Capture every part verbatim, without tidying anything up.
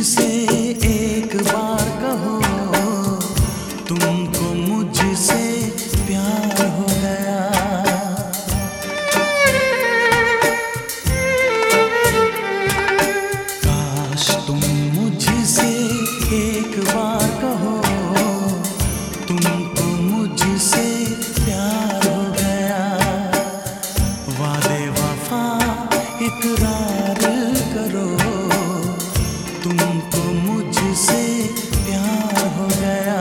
मुझसे एक बार कहो, तुमको मुझसे प्यार हो गया। काश तुम मुझसे एक बार कहो, तुमको मुझसे प्यार हो गया। वादे वफा इकरार करो, तुमको मुझसे प्यार हो गया।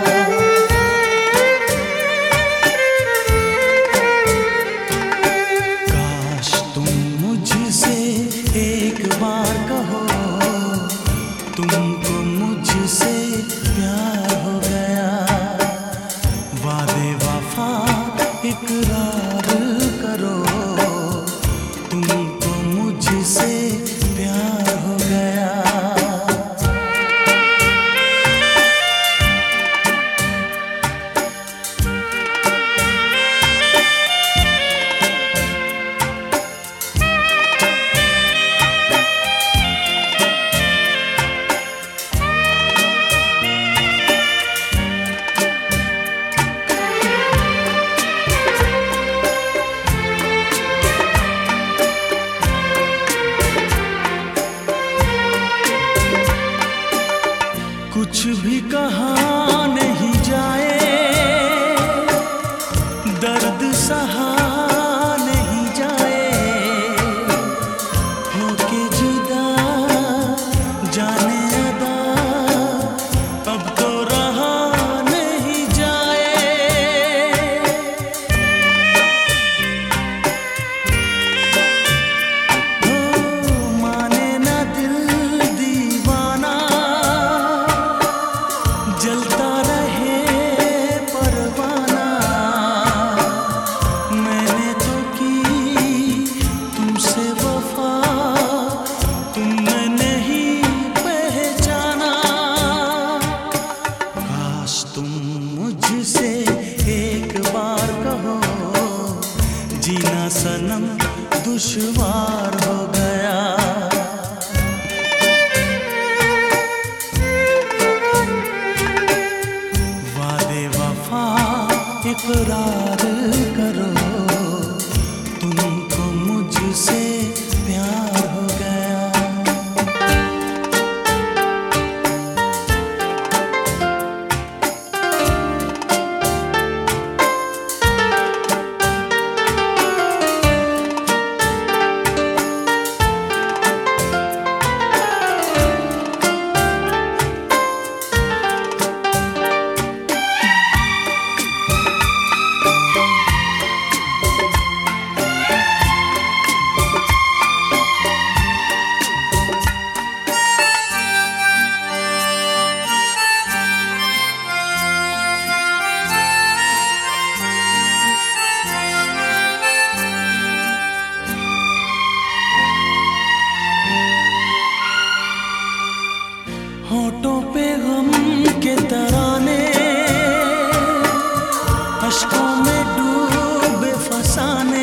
काश तुम मुझसे एक बार कहो, तुमको मुझसे प्यार हो गया। वादे वफा इकरार करो, तुमको मुझसे प्यार हो गया। कुछ भी कहा नहीं जाए, दर्द सहा नहीं जाए। होके जुदा जाने अदा, अब तो रहा नहीं जाए। हो माने ना दिल दीवाना, जलता रहे परवाना। मैंने तो की तुमसे वफा, तुमने नहीं पहचाना। काश तुम मुझसे एक बार कहो, जीना सनम दुश्वार हो गया। इकरार करो, तुमको मुझसे प्यार हो गया। होठों पे गम के तराने, अश्कों में डूबे फसाने।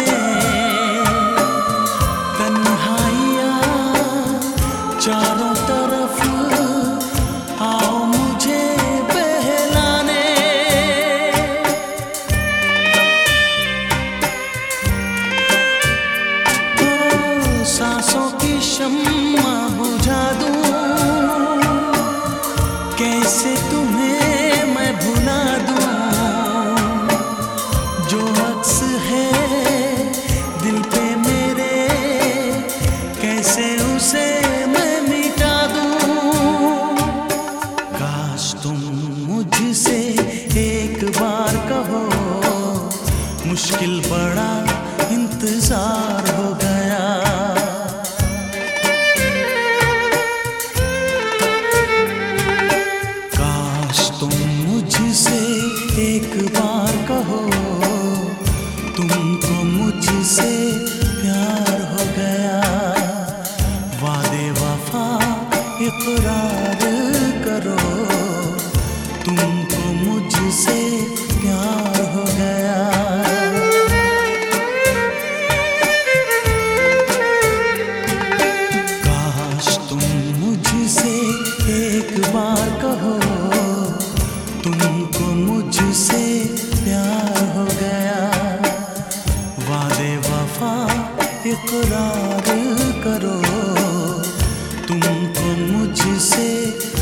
तन्हाइयाँ चारों तरफ, आओ मुझे बहलाने। ओ सांसों की शम्मा बुझा दूं, कैसे तुम्हें मैं भुला दूं। जो अक्स है दिल पे मेरे, कैसे उसे मैं मिटा दूं। काश तुम मुझसे एक बार कहो, मुश्किल बड़ा इंतजार हो गया। तुम मुझसे एक बार कहो, तुमको मुझसे प्यार हो गया। वादे वफा इकरार करो, तुमको मुझसे प्यार हो गया। काश तुम मुझसे कहो, तुमको मुझसे प्यार हो गया। वादे वफा इकरार करो, तुमको मुझसे